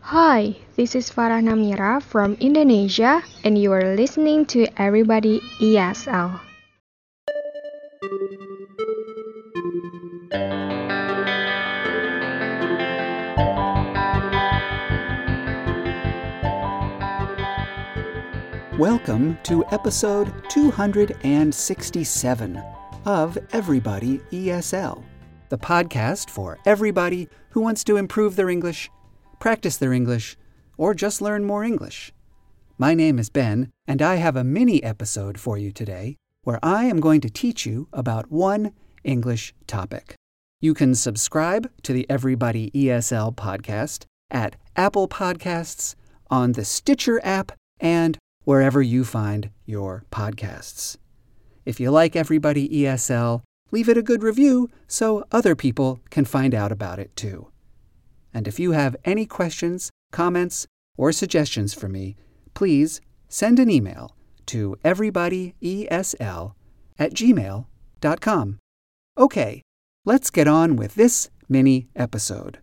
Hi, this is Farah Namira from Indonesia, and you are listening to Everybody ESL. Welcome to episode 267 of Everybody ESL, the podcast for everybody who wants to improve their English, practice their English, or just learn more English. My name is Ben, and I have a mini episode for you today where I am going to teach you about one English topic. You can subscribe to the Everybody ESL podcast at Apple Podcasts, on the Stitcher app, and wherever you find your podcasts. If you like Everybody ESL, leave it a good review so other people can find out about it too. And if you have any questions, comments, or suggestions for me, please send an email to everybodyesl@gmail.com. Okay, let's get on with this mini episode.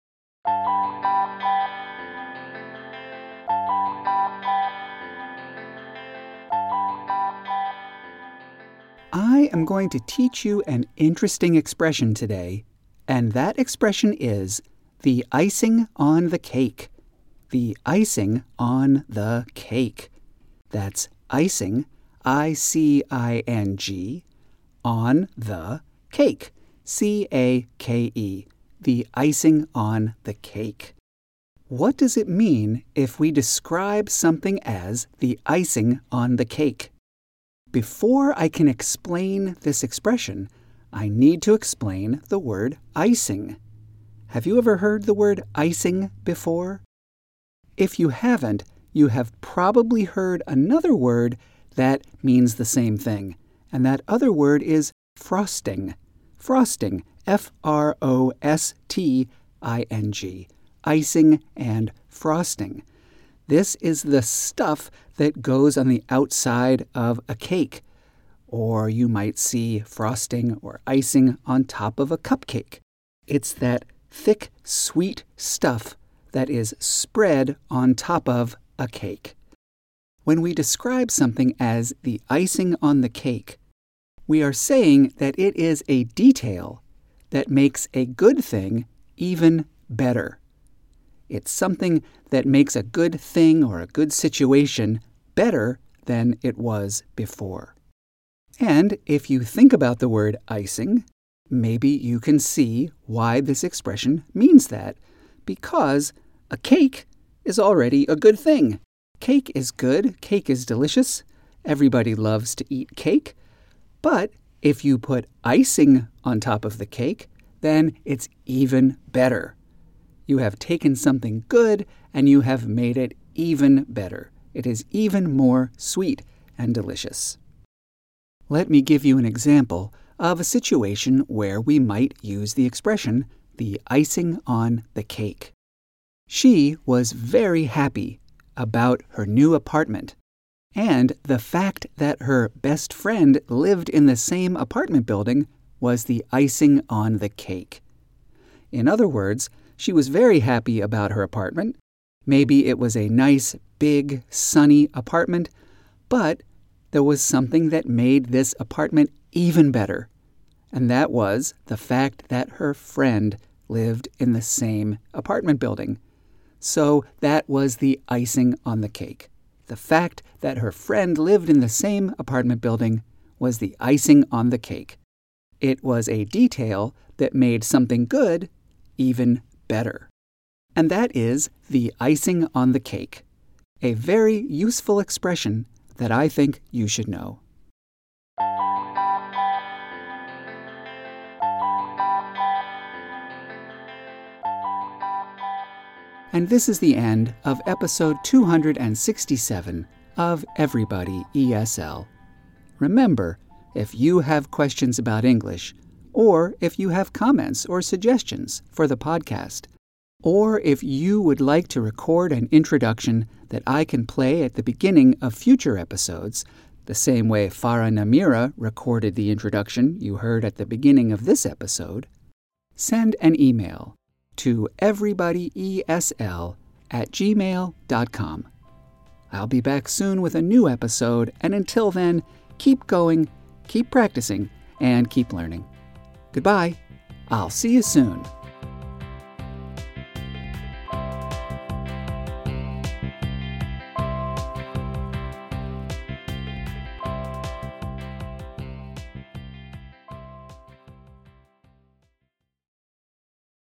I am going to teach you an interesting expression today, and that expression is the icing on the cake. The icing on the cake. That's icing, I-C-I-N-G, on the cake, C-A-K-E, the icing on the cake. What does it mean if we describe something as the icing on the cake? Before I can explain this expression, I need to explain the word icing. Have you ever heard the word icing before? If you haven't, you have probably heard another word that means the same thing, and that other word is frosting. Frosting, F-R-O-S-T-I-N-G, icing and frosting. This is the stuff that goes on the outside of a cake, or you might see frosting or icing on top of a cupcake. It's that thick, sweet stuff that is spread on top of a cake. When we describe something as the icing on the cake, we are saying that it is a detail that makes a good thing even better. It's something that makes a good thing or a good situation better than it was before. And if you think about the word icing, maybe you can see why this expression means that, because a cake is already a good thing. Cake is good, cake is delicious, everybody loves to eat cake, but if you put icing on top of the cake, then it's even better. You have taken something good and you have made it even better. It is even more sweet and delicious. Let me give you an example of a situation where we might use the expression, the icing on the cake. She was very happy about her new apartment, and the fact that her best friend lived in the same apartment building was the icing on the cake. In other words, she was very happy about her apartment. Maybe it was a nice, big, sunny apartment, but there was something that made this apartment even better, and that was the fact that her friend lived in the same apartment building. So that was the icing on the cake. The fact that her friend lived in the same apartment building was the icing on the cake. It was a detail that made something good even better. And that is the icing on the cake, a very useful expression that I think you should know. And this is the end of episode 267 of Everybody ESL. Remember, if you have questions about English, or if you have comments or suggestions for the podcast, or if you would like to record an introduction that I can play at the beginning of future episodes, the same way Farah Namira recorded the introduction you heard at the beginning of this episode, send an email to everybodyesl @gmail.com. I'll be back soon with a new episode, and until then, keep going, keep practicing, and keep learning. Goodbye. I'll see you soon.